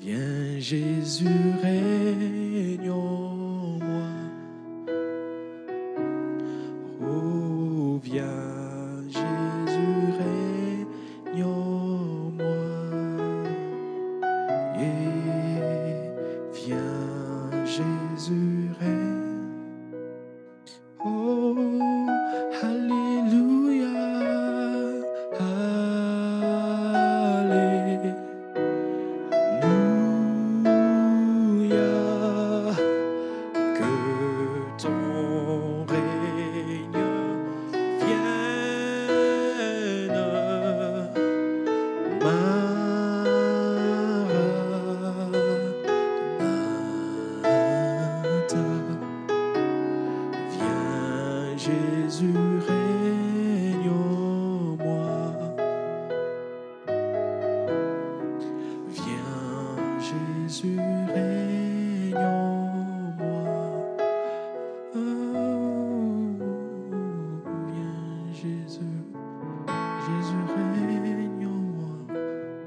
Viens Jésus, règne en moi. Oh, viens Jésus, règne en moi. Et viens Jésus, règne. Oh, Alléluia. Jésus règne en moi. Viens Jésus règne en moi. Oh, viens Jésus, Jésus règne en moi.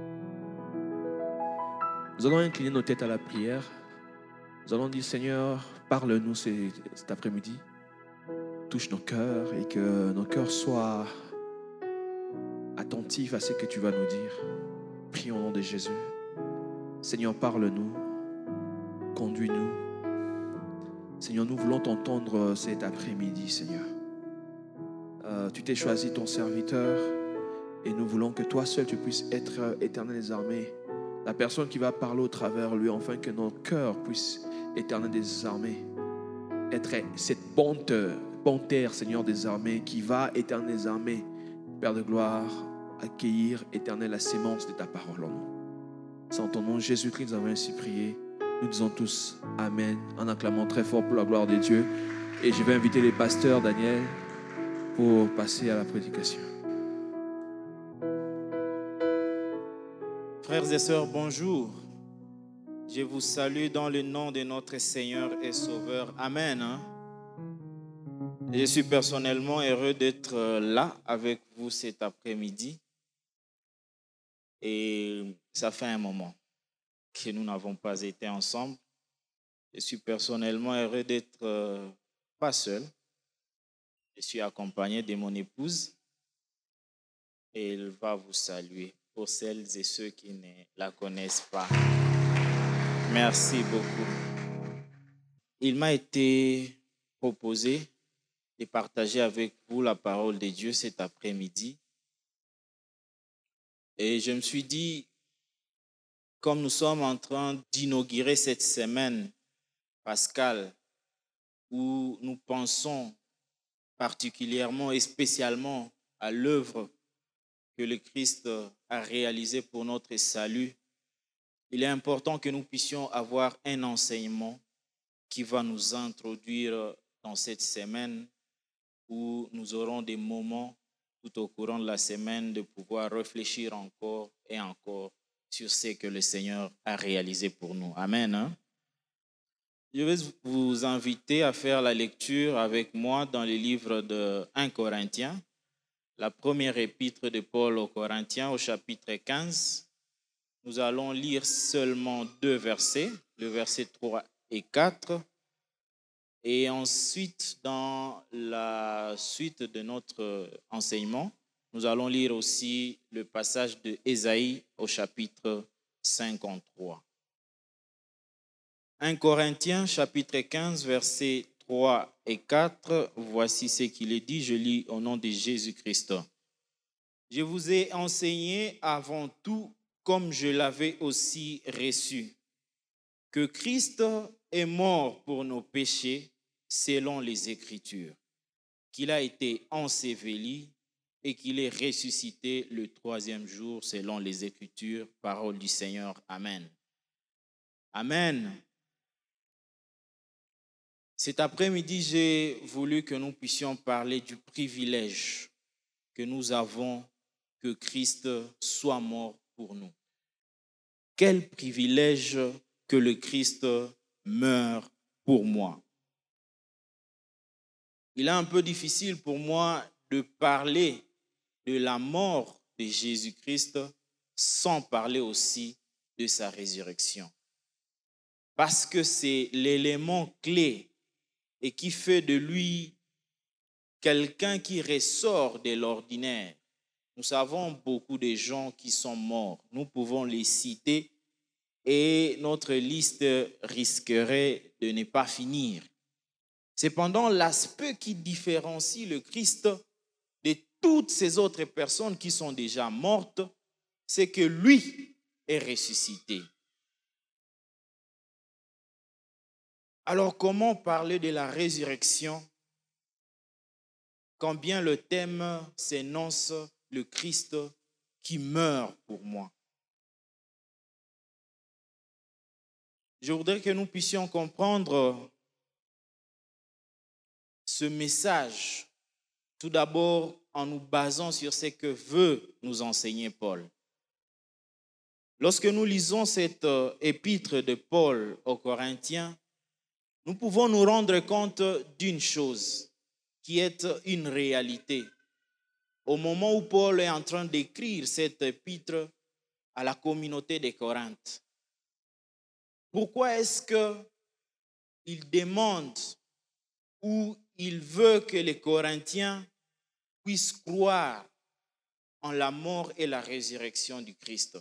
Nous allons incliner nos têtes à la prière. Nous allons dire, Seigneur, parle-nous cet après-midi. Touche nos cœurs et que nos cœurs soient attentifs à ce que tu vas nous dire. Prions au nom de Jésus. Seigneur, parle-nous, conduis-nous. Seigneur, nous voulons t'entendre cet après-midi, Seigneur. Tu t'es choisi ton serviteur et nous voulons que toi seul tu puisses être Éternel des armées, la personne qui va parler au travers lui, afin que nos cœurs puissent, Éternel des armées, être cette panthère, Seigneur des armées, qui va, Éternel des armées, Père de gloire, accueillir, Éternel, la sémence de ta parole en nous. C'est en ton nom, Jésus-Christ, nous avons ainsi prié. Nous disons tous Amen, en acclamant très fort pour la gloire de Dieu. Et je vais inviter les pasteurs, Daniel, pour passer à la prédication. Frères et sœurs, bonjour. Je vous salue dans le nom de notre Seigneur et Sauveur. Amen. Je suis personnellement heureux d'être là avec vous cet après-midi. Et ça fait un moment que nous n'avons pas été ensemble. Je suis personnellement heureux d'être pas seul. Je suis accompagné de mon épouse et elle va vous saluer pour celles et ceux qui ne la connaissent pas. Merci beaucoup. Il m'a été proposé de partager avec vous la parole de Dieu cet après-midi. Et je me suis dit, comme nous sommes en train d'inaugurer cette semaine pascale où nous pensons particulièrement et spécialement à l'œuvre que le Christ a réalisée pour notre salut, il est important que nous puissions avoir un enseignement qui va nous introduire dans cette semaine où nous aurons des moments tout au courant de la semaine de pouvoir réfléchir encore et encore sur ce que le Seigneur a réalisé pour nous. Amen. Je vais vous inviter à faire la lecture avec moi dans le livre de 1 Corinthiens, la première épître de Paul aux Corinthiens au chapitre 15. Nous allons lire seulement 2 versets, le verset 3 et 4. Et ensuite, dans la suite de notre enseignement, nous allons lire aussi le passage de Ésaïe au chapitre 53. 1 Corinthiens, chapitre 15, versets 3 et 4. Voici ce qu'il est dit, je lis au nom de Jésus-Christ. Je vous ai enseigné avant tout, comme je l'avais aussi reçu, que Christ est mort pour nos péchés selon les Écritures, qu'il a été enseveli et qu'il est ressuscité le 3e jour selon les Écritures, parole du Seigneur. Amen. Amen. Cet après-midi, j'ai voulu que nous puissions parler du privilège que nous avons que Christ soit mort pour nous. Quel privilège que le Christ meure pour moi. Il est un peu difficile pour moi de parler de la mort de Jésus-Christ sans parler aussi de sa résurrection. Parce que c'est l'élément clé et qui fait de lui quelqu'un qui ressort de l'ordinaire. Nous savons beaucoup de gens qui sont morts. Nous pouvons les citer et notre liste risquerait de ne pas finir. Cependant, l'aspect qui différencie le Christ de toutes ces autres personnes qui sont déjà mortes, c'est que lui est ressuscité. Alors, comment parler de la résurrection quand bien le thème s'énonce le Christ qui meurt pour moi? Je voudrais que nous puissions comprendre ce message, tout d'abord en nous basant sur ce que veut nous enseigner Paul. Lorsque nous lisons cette épître de Paul aux Corinthiens, nous pouvons nous rendre compte d'une chose qui est une réalité. Au moment où Paul est en train d'écrire cette épître à la communauté de Corinthe, pourquoi est-ce qu'il demande ou il veut que les Corinthiens puissent croire en la mort et la résurrection du Christ?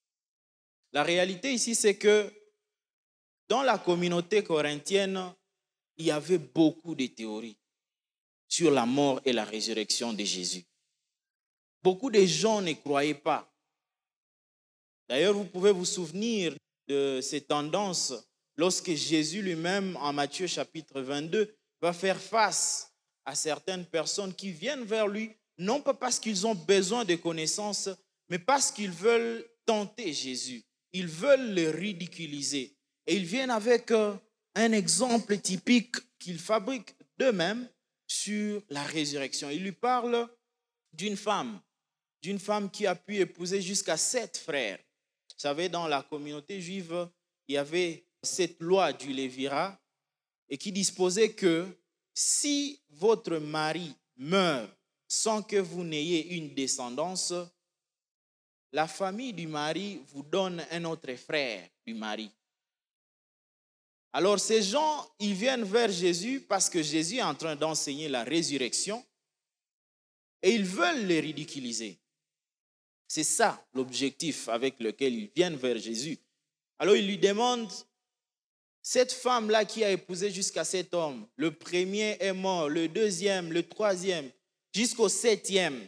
La réalité ici, c'est que dans la communauté corinthienne, il y avait beaucoup de théories sur la mort et la résurrection de Jésus. Beaucoup de gens ne croyaient pas. D'ailleurs, vous pouvez vous souvenir de ces tendances lorsque Jésus lui-même, en Matthieu chapitre 22, va faire face à certaines personnes qui viennent vers lui, non pas parce qu'ils ont besoin de connaissances, mais parce qu'ils veulent tenter Jésus. Ils veulent le ridiculiser. Et ils viennent avec un exemple typique qu'ils fabriquent d'eux-mêmes sur la résurrection. Ils lui parlent d'une femme qui a pu épouser jusqu'à 7 frères. Vous savez, dans la communauté juive, il y avait cette loi du Lévirat et qui disposait que si votre mari meurt sans que vous n'ayez une descendance, la famille du mari vous donne un autre frère du mari. Alors ces gens, ils viennent vers Jésus parce que Jésus est en train d'enseigner la résurrection et ils veulent le ridiculiser. C'est ça l'objectif avec lequel ils viennent vers Jésus. Alors ils lui demandent, cette femme-là qui a épousé jusqu'à 7 hommes, le premier est mort, le deuxième, le troisième, jusqu'au 7e.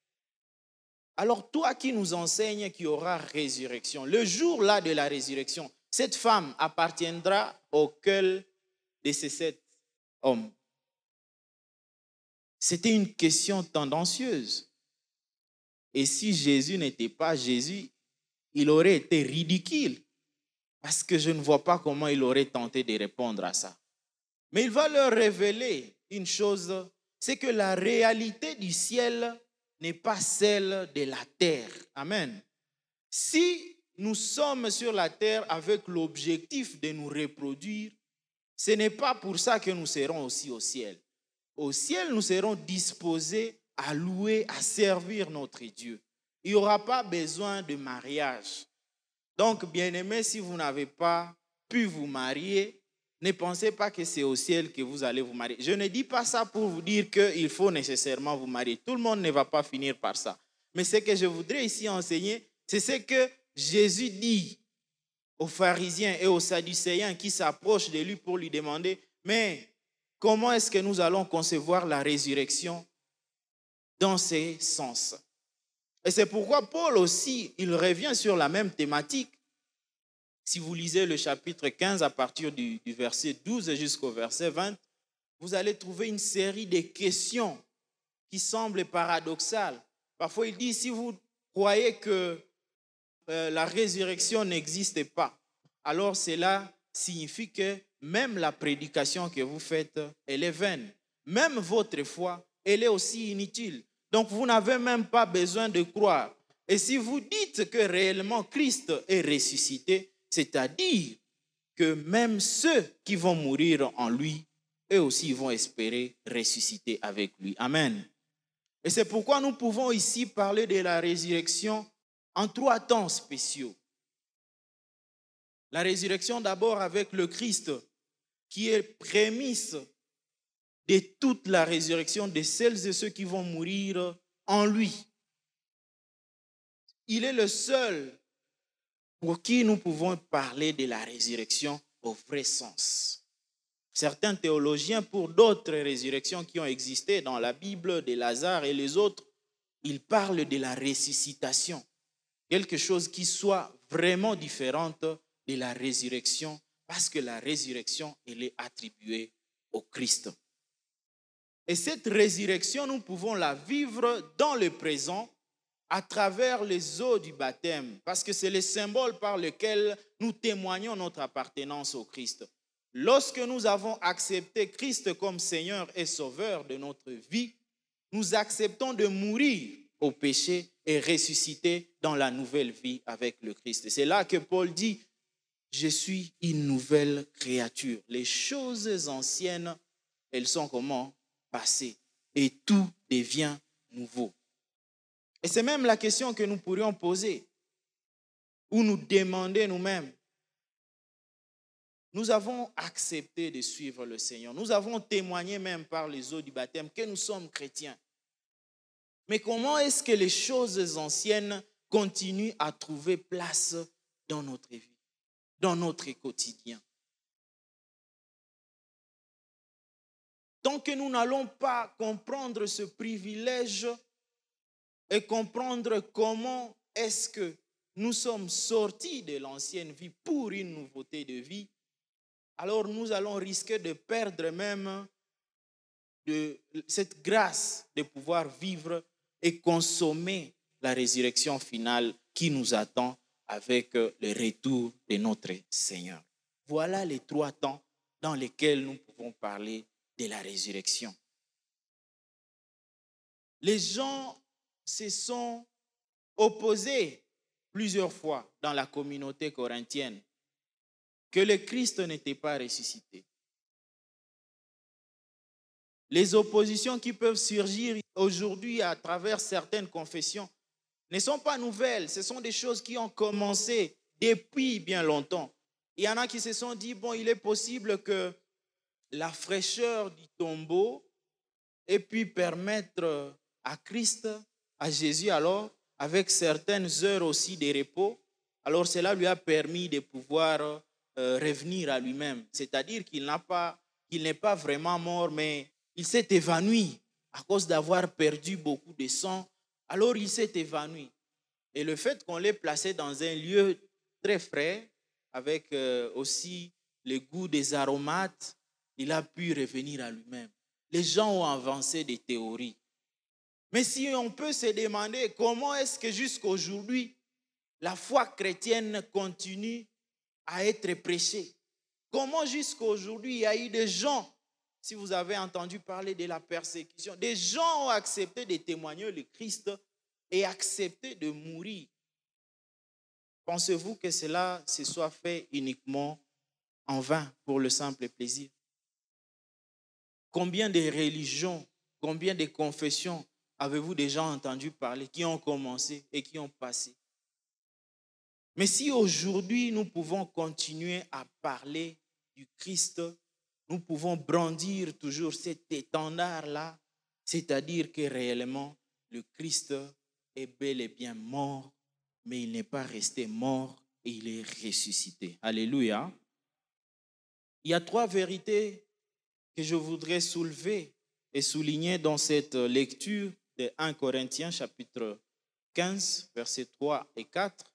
Alors toi qui nous enseignes qu'il y aura résurrection, le jour-là de la résurrection, cette femme appartiendra auquel de ces 7 hommes? C'était une question tendancieuse. Et si Jésus n'était pas Jésus, il aurait été ridicule. Parce que je ne vois pas comment il aurait tenté de répondre à ça. Mais il va leur révéler une chose, c'est que la réalité du ciel n'est pas celle de la terre. Amen. Si nous sommes sur la terre avec l'objectif de nous reproduire, ce n'est pas pour ça que nous serons aussi au ciel. Au ciel, nous serons disposés à louer, à servir notre Dieu. Il n'y aura pas besoin de mariage. Donc, bien-aimés, si vous n'avez pas pu vous marier, ne pensez pas que c'est au ciel que vous allez vous marier. Je ne dis pas ça pour vous dire qu'il faut nécessairement vous marier. Tout le monde ne va pas finir par ça. Mais ce que je voudrais ici enseigner, c'est ce que Jésus dit aux pharisiens et aux sadducéens qui s'approchent de lui pour lui demander, mais comment est-ce que nous allons concevoir la résurrection dans ces sens? Et c'est pourquoi Paul aussi, il revient sur la même thématique. Si vous lisez le chapitre 15 à partir du verset 12 jusqu'au verset 20, vous allez trouver une série de questions qui semblent paradoxales. Parfois, il dit, si vous croyez que la résurrection n'existe pas, alors cela signifie que même la prédication que vous faites, elle est vaine. Même votre foi, elle est aussi inutile. Donc, vous n'avez même pas besoin de croire. Et si vous dites que réellement Christ est ressuscité, c'est-à-dire que même ceux qui vont mourir en lui, eux aussi vont espérer ressusciter avec lui. Amen. Et c'est pourquoi nous pouvons ici parler de la résurrection en 3 temps spéciaux. La résurrection d'abord avec le Christ, qui est prémisse de toute la résurrection de celles et ceux qui vont mourir en lui. Il est le seul pour qui nous pouvons parler de la résurrection au vrai sens. Certains théologiens, pour d'autres résurrections qui ont existé dans la Bible, de Lazare et les autres, ils parlent de la ressuscitation. Quelque chose qui soit vraiment différente de la résurrection, parce que la résurrection, elle est attribuée au Christ. Et cette résurrection, nous pouvons la vivre dans le présent à travers les eaux du baptême, parce que c'est le symbole par lequel nous témoignons notre appartenance au Christ. Lorsque nous avons accepté Christ comme Seigneur et Sauveur de notre vie, nous acceptons de mourir au péché et ressusciter dans la nouvelle vie avec le Christ. C'est là que Paul dit, je suis une nouvelle créature. Les choses anciennes, elles sont comment? Passées. Et tout devient nouveau. Et c'est même la question que nous pourrions poser ou nous demander nous-mêmes. Nous avons accepté de suivre le Seigneur. Nous avons témoigné même par les eaux du baptême que nous sommes chrétiens. Mais comment est-ce que les choses anciennes continuent à trouver place dans notre vie, dans notre quotidien? Tant que nous n'allons pas comprendre ce privilège et comprendre comment est-ce que nous sommes sortis de l'ancienne vie pour une nouveauté de vie, alors nous allons risquer de perdre même de cette grâce de pouvoir vivre et consommer la résurrection finale qui nous attend avec le retour de notre Seigneur. Voilà les 3 temps dans lesquels nous pouvons parler de la résurrection. Les gens se sont opposés plusieurs fois dans la communauté corinthienne que le Christ n'était pas ressuscité. Les oppositions qui peuvent surgir aujourd'hui à travers certaines confessions ne sont pas nouvelles. Ce sont des choses qui ont commencé depuis bien longtemps. Il y en a qui se sont dit, bon, il est possible que la fraîcheur du tombeau ait pu permettre à Christ, à Jésus alors, avec certaines heures aussi de repos, alors cela lui a permis de pouvoir revenir à lui-même. C'est-à-dire qu'il n'est pas vraiment mort, mais il s'est évanoui à cause d'avoir perdu beaucoup de sang. Alors il s'est évanoui. Et le fait qu'on l'ait placé dans un lieu très frais, avec aussi le goût des aromates, il a pu revenir à lui-même. Les gens ont avancé des théories. Mais si on peut se demander comment est-ce que jusqu'à aujourd'hui, la foi chrétienne continue à être prêchée. Comment jusqu'à aujourd'hui, il y a eu des gens, si vous avez entendu parler de la persécution, des gens ont accepté de témoigner le Christ et accepté de mourir. Pensez-vous que cela se soit fait uniquement en vain pour le simple plaisir? Combien de religions, combien de confessions avez-vous déjà entendu parler qui ont commencé et qui ont passé? Mais si aujourd'hui nous pouvons continuer à parler du Christ, nous pouvons brandir toujours cet étendard-là, c'est-à-dire que réellement le Christ est bel et bien mort, mais il n'est pas resté mort et il est ressuscité. Alléluia. Il y a 3 vérités que je voudrais soulever et souligner dans cette lecture de 1 Corinthiens chapitre 15, versets 3 et 4.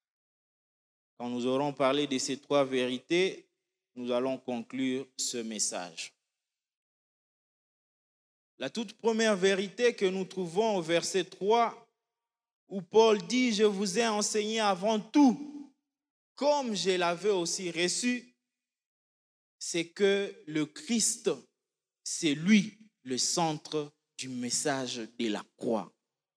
Quand nous aurons parlé de ces 3 vérités, nous allons conclure ce message. La toute première vérité que nous trouvons au verset 3, où Paul dit « Je vous ai enseigné avant tout, comme je l'avais aussi reçu », c'est que le Christ, c'est lui le centre du message de la croix.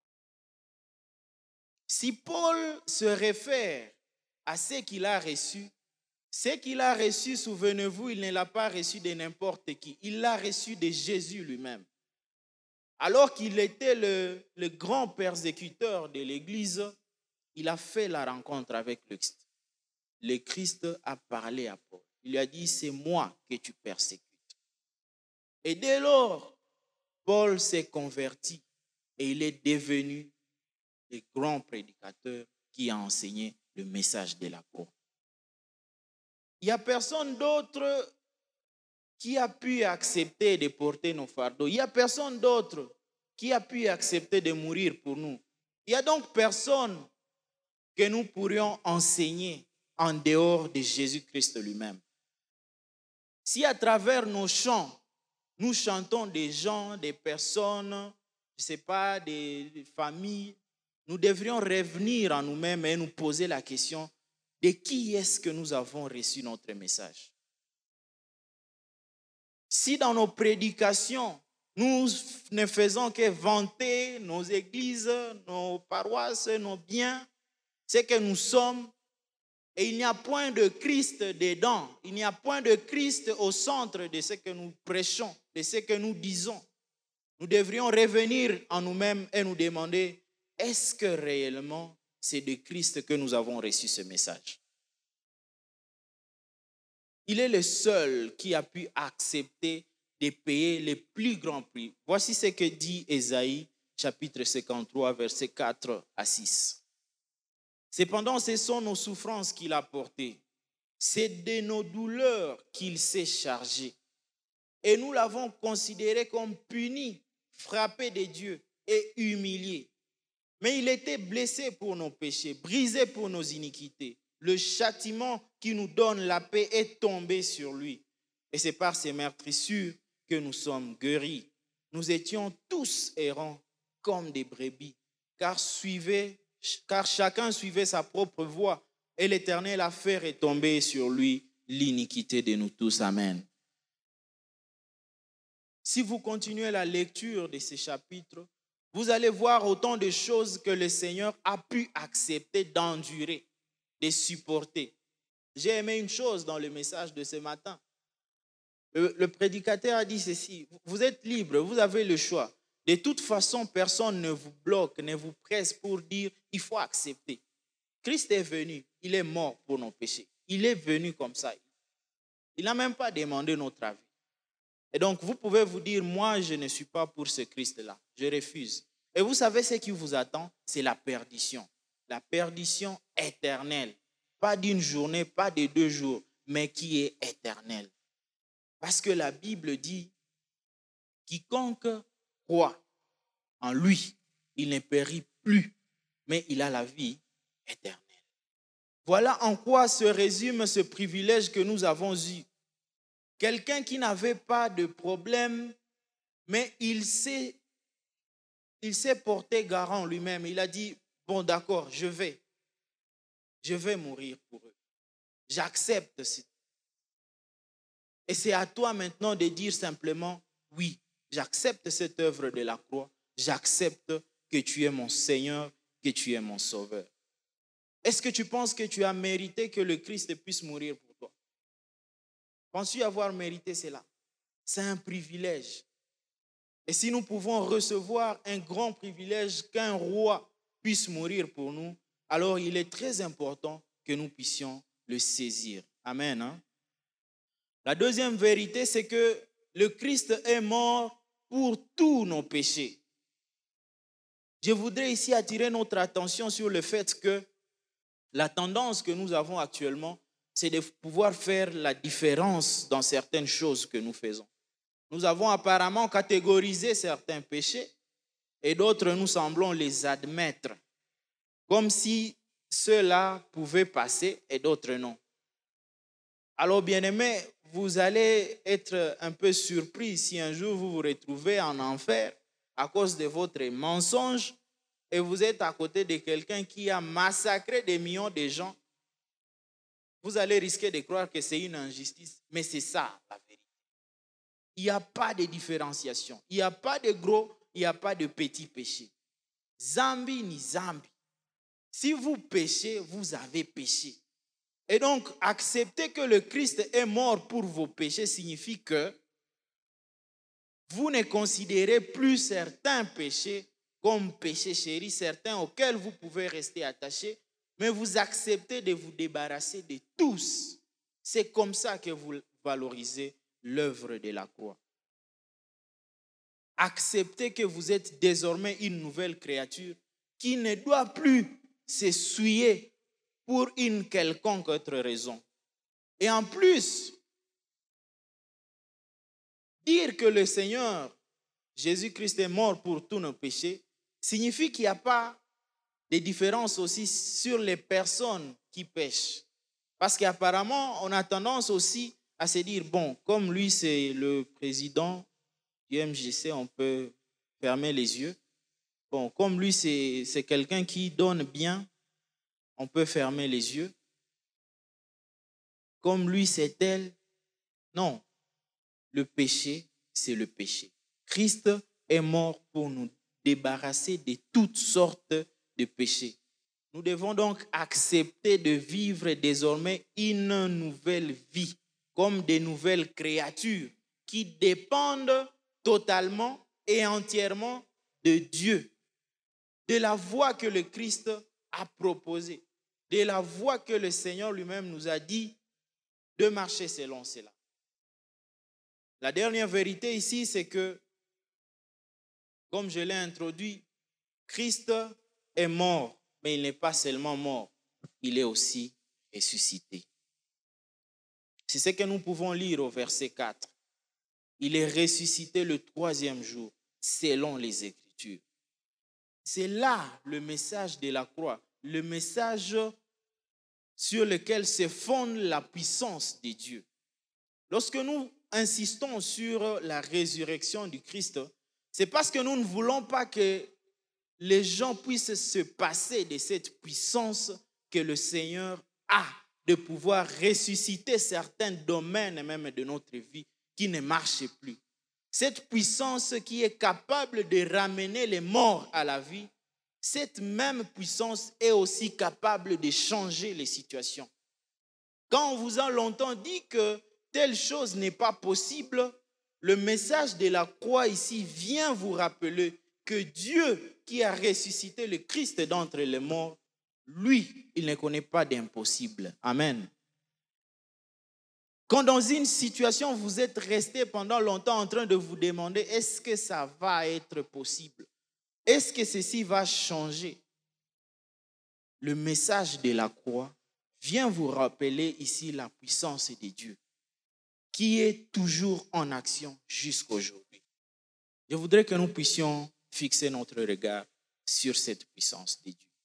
Si Paul se réfère à ce qu'il a reçu, souvenez-vous, il ne l'a pas reçu de n'importe qui. Il l'a reçu de Jésus lui-même. Alors qu'il était le grand persécuteur de l'Église, il a fait la rencontre avec le Christ. le Christ a parlé à Paul. Il lui a dit, c'est moi que tu persécutes. Et dès lors, Paul s'est converti et il est devenu le grand prédicateur qui a enseigné le message de la croix. Il n'y a personne d'autre qui a pu accepter de porter nos fardeaux. Il n'y a personne d'autre qui a pu accepter de mourir pour nous. Il n'y a donc personne que nous pourrions enseigner en dehors de Jésus-Christ lui-même. Si à travers nos chants, nous chantons des gens, des personnes, je ne sais pas, des familles, nous devrions revenir en nous-mêmes et nous poser la question de qui est-ce que nous avons reçu notre message. Si dans nos prédications, nous ne faisons que vanter nos églises, nos paroisses, nos biens, c'est que nous sommes, et il n'y a point de Christ dedans, il n'y a point de Christ au centre de ce que nous prêchons, de ce que nous disons. Nous devrions revenir en nous-mêmes et nous demander, est-ce que réellement c'est de Christ que nous avons reçu ce message? Il est le seul qui a pu accepter de payer les plus grands prix. Voici ce que dit Ésaïe, chapitre 53, versets 4 à 6. Cependant, ce sont nos souffrances qu'il a portées. C'est de nos douleurs qu'il s'est chargé. Et nous l'avons considéré comme puni, frappé de Dieu et humilié. Mais il était blessé pour nos péchés, brisé pour nos iniquités. Le châtiment qui nous donne la paix est tombé sur lui. Et c'est par ses meurtrissures que nous sommes guéris. Nous étions tous errants comme des brebis, car chacun suivait sa propre voie. Et l'Éternel a fait retomber sur lui l'iniquité de nous tous. Amen. Si vous continuez la lecture de ces chapitres, vous allez voir autant de choses que le Seigneur a pu accepter d'endurer, de supporter. J'ai aimé une chose dans le message de ce matin. Le prédicateur a dit ceci, vous êtes libre, vous avez le choix. De toute façon, personne ne vous bloque, ne vous presse pour dire il faut accepter. Christ est venu, il est mort pour nos péchés. Il est venu comme ça. Il n'a même pas demandé notre avis. Et donc, vous pouvez vous dire, moi, je ne suis pas pour ce Christ-là. Je refuse. Et vous savez ce qui vous attend? C'est la perdition. La perdition éternelle. Pas d'une journée, pas de 2 jours, mais qui est éternelle. Parce que la Bible dit, quiconque croit en lui, il ne périt plus, mais il a la vie éternelle. Voilà en quoi se résume ce privilège que nous avons eu. Quelqu'un qui n'avait pas de problème, mais il s'est porté garant lui-même. Il a dit, bon d'accord, je vais mourir pour eux. J'accepte. Et c'est à toi maintenant de dire simplement, oui, j'accepte cette œuvre de la croix. J'accepte que tu es mon Seigneur, que tu es mon Sauveur. Est-ce que tu penses que tu as mérité que le Christ puisse mourir pour toi? Penses-tu avoir mérité cela? C'est un privilège. Et si nous pouvons recevoir un grand privilège qu'un roi puisse mourir pour nous, alors il est très important que nous puissions le saisir. Amen. Hein? La deuxième vérité, c'est que le Christ est mort pour tous nos péchés. Je voudrais ici attirer notre attention sur le fait que la tendance que nous avons actuellement, c'est de pouvoir faire la différence dans certaines choses que nous faisons. Nous avons apparemment catégorisé certains péchés et d'autres, nous semblons les admettre, comme si ceux-là pouvaient passer et d'autres non. Alors, bien-aimés, vous allez être un peu surpris si un jour vous vous retrouvez en enfer à cause de votre mensonge et vous êtes à côté de quelqu'un qui a massacré des millions de gens. Vous allez risquer de croire que c'est une injustice, mais c'est ça la vérité. Il n'y a pas de différenciation. Il n'y a pas de gros, il n'y a pas de petits péchés. Zambi ni zambi. Si vous péchez, vous avez péché. Et donc, accepter que le Christ est mort pour vos péchés signifie que vous ne considérez plus certains péchés comme péchés chéris, certains auxquels vous pouvez rester attaché, mais vous acceptez de vous débarrasser de tous. C'est comme ça que vous valorisez l'œuvre de la croix. Acceptez que vous êtes désormais une nouvelle créature qui ne doit plus s'essuyer pour une quelconque autre raison. Et en plus, dire que le Seigneur Jésus-Christ est mort pour tous nos péchés signifie qu'il n'y a pas de différence aussi sur les personnes qui pêchent. Parce qu'apparemment, on a tendance aussi à se dire, bon, comme lui c'est le président du MJC, on peut fermer les yeux. Bon, comme lui c'est quelqu'un qui donne bien, on peut fermer les yeux. Comme lui c'est tel. Non, le péché, c'est le péché. Christ est mort pour nous débarrasser de toutes sortes de péchés. Nous devons donc accepter de vivre désormais une nouvelle vie, comme des nouvelles créatures qui dépendent totalement et entièrement de Dieu, de la voie que le Christ a proposée, de la voie que le Seigneur lui-même nous a dit de marcher selon cela. La dernière vérité ici, c'est que, comme je l'ai introduit, Christ est mort, mais il n'est pas seulement mort, il est aussi ressuscité. C'est ce que nous pouvons lire au verset 4. Il est ressuscité le 3e jour, selon les Écritures. C'est là le message de la croix, le message sur lequel se fonde la puissance de Dieu. Lorsque nous insistons sur la résurrection du Christ, c'est parce que nous ne voulons pas que les gens puissent se passer de cette puissance que le Seigneur a de pouvoir ressusciter certains domaines même de notre vie qui ne marchent plus. Cette puissance qui est capable de ramener les morts à la vie, cette même puissance est aussi capable de changer les situations. Quand on vous a longtemps dit que telle chose n'est pas possible, le message de la croix ici vient vous rappeler que Dieu qui a ressuscité le Christ d'entre les morts, lui, il ne connaît pas d'impossible. Amen. Quand dans une situation, vous êtes resté pendant longtemps en train de vous demander, est-ce que ça va être possible? Est-ce que ceci va changer? Le message de la croix vient vous rappeler ici la puissance de Dieu qui est toujours en action jusqu'aujourd'hui. Je voudrais que nous puissions fixer notre regard sur cette puissance de Dieu.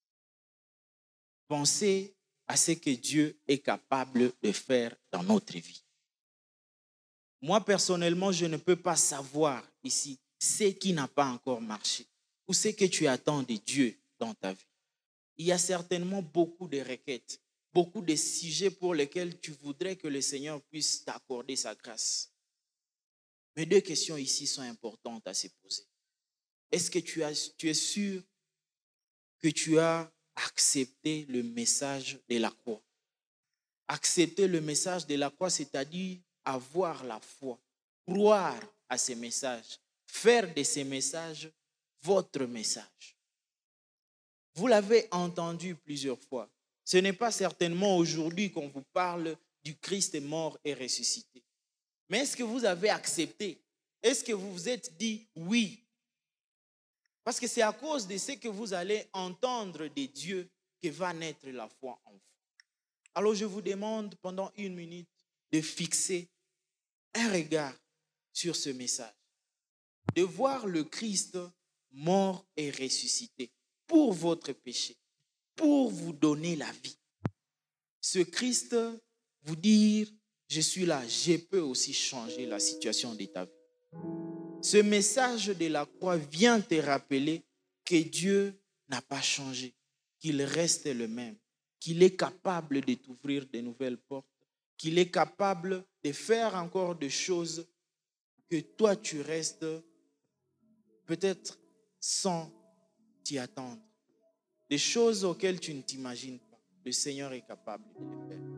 Pensez à ce que Dieu est capable de faire dans notre vie. Moi, personnellement, je ne peux pas savoir ici ce qui n'a pas encore marché ou ce que tu attends de Dieu dans ta vie. Il y a certainement beaucoup de requêtes, beaucoup de sujets pour lesquels tu voudrais que le Seigneur puisse t'accorder sa grâce. Mais 2 questions ici sont importantes à se poser. Est-ce que tu es sûr que tu as accepté le message de la croix? Accepter le message de la croix, c'est-à-dire avoir la foi, croire à ces messages, faire de ces messages votre message. Vous l'avez entendu plusieurs fois. Ce n'est pas certainement aujourd'hui qu'on vous parle du Christ mort et ressuscité. Mais est-ce que vous avez accepté? Est-ce que vous vous êtes dit oui? Parce que c'est à cause de ce que vous allez entendre de Dieu que va naître la foi en vous. Alors je vous demande pendant 1 minute de fixer un regard sur ce message. De voir le Christ mort et ressuscité pour votre péché, pour vous donner la vie. Ce Christ vous dire, je suis là, je peux aussi changer la situation de ta vie. Ce message de la croix vient te rappeler que Dieu n'a pas changé, qu'il reste le même, qu'il est capable de t'ouvrir de nouvelles portes, qu'il est capable de faire encore des choses que toi tu restes peut-être sans t'y attendre. Des choses auxquelles tu ne t'imagines pas. Le Seigneur est capable de les faire.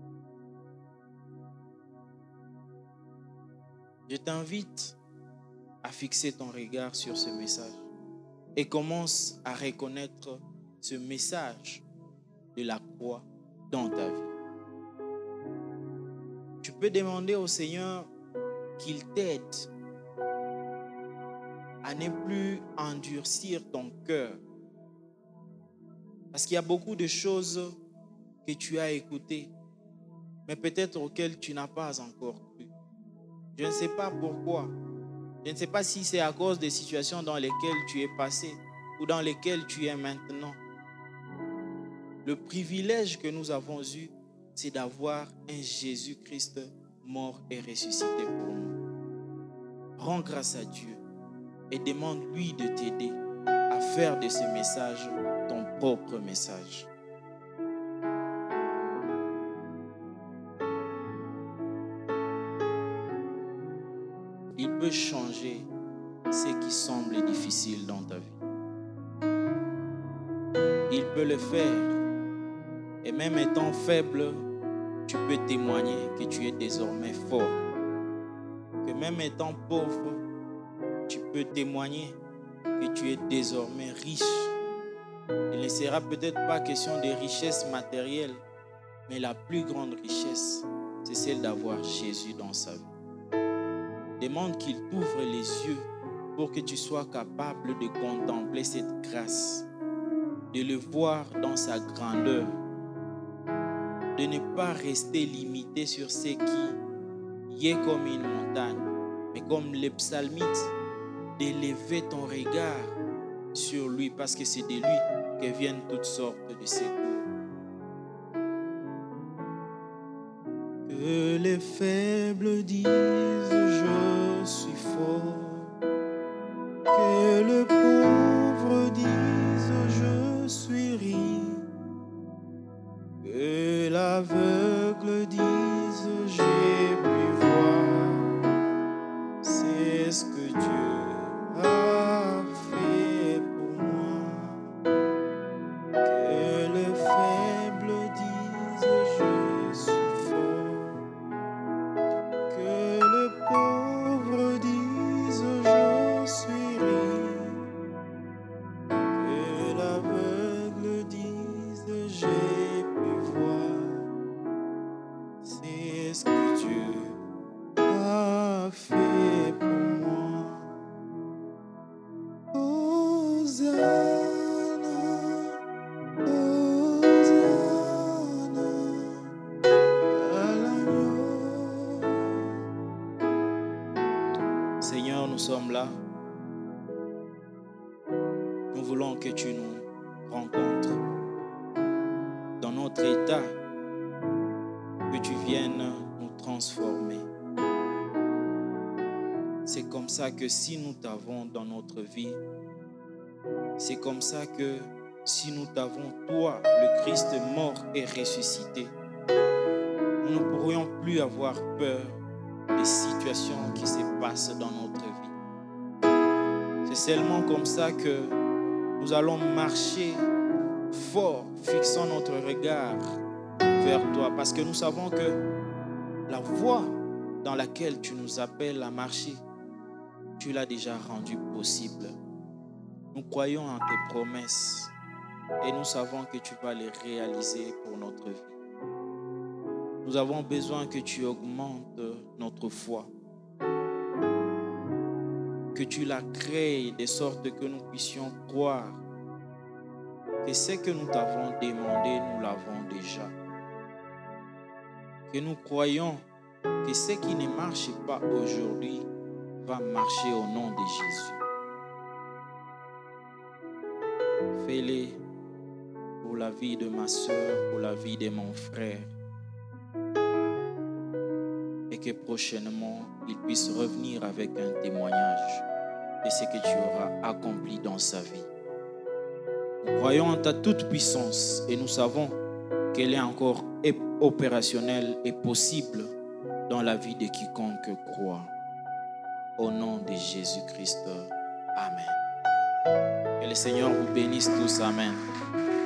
Je t'invite à fixer ton regard sur ce message et commence à reconnaître ce message de la croix dans ta vie. Tu peux demander au Seigneur qu'il t'aide à ne plus endurcir ton cœur. Parce qu'il y a beaucoup de choses que tu as écoutées, mais peut-être auxquelles tu n'as pas encore cru. Je ne sais pas pourquoi. Je ne sais pas si c'est à cause des situations dans lesquelles tu es passé ou dans lesquelles tu es maintenant. Le privilège que nous avons eu, c'est d'avoir un Jésus-Christ mort et ressuscité pour nous. Rends grâce à Dieu et demande-lui de t'aider à faire de ce message ton propre message. Il peut changer ce qui semble difficile dans ta vie. Il peut le faire. Et même étant faible, tu peux témoigner que tu es désormais fort. Que même étant pauvre, tu peux témoigner que tu es désormais riche. Il ne sera peut-être pas question de richesse matérielle, mais la plus grande richesse, c'est celle d'avoir Jésus dans sa vie. Demande qu'il t'ouvre les yeux pour que tu sois capable de contempler cette grâce, de le voir dans sa grandeur, de ne pas rester limité sur ce qui est comme une montagne, mais comme les psalmites, d'élever ton regard sur lui, parce que c'est de lui que viennent toutes sortes de secours. Que les faibles disent je suis fort, que le pauvre dise je suis riche, que l'aveugle dise j'ai pu voir, c'est ce que Dieu a fait pour moi. Que le faible dise je suis fort, que le pauvre dise je suis riche, que l'aveugle dise j'ai pu voir, c'est ce que Dieu a fait pour moi. Hosanna, Hosanna à l'agneau. Seigneur, nous sommes là. Nous voulons que tu nous rencontres dans notre état, que tu viennes nous transformer. C'est comme ça que si nous t'avons dans notre vie, c'est comme ça que si nous t'avons, toi, le Christ mort et ressuscité, nous ne pourrions plus avoir peur des situations qui se passent dans notre vie. C'est seulement comme ça que nous allons marcher fort, fixant notre regard vers toi, parce que nous savons que la voie dans laquelle tu nous appelles à marcher, tu l'as déjà rendue possible. Nous croyons en tes promesses et nous savons que tu vas les réaliser pour notre vie. Nous avons besoin que tu augmentes notre foi, que tu la crées de sorte que nous puissions croire que ce que nous t'avons demandé, nous l'avons déjà. Que nous croyons que ce qui ne marche pas aujourd'hui va marcher au nom de Jésus. Fais-le pour la vie de ma soeur, pour la vie de mon frère. Et que prochainement, il puisse revenir avec un témoignage de ce que tu auras accompli dans sa vie. Nous croyons en ta toute puissance et nous savons qu'elle est encore opérationnelle et possible dans la vie de quiconque croit. Au nom de Jésus-Christ. Amen. Que le Seigneur vous bénisse tous. Amen.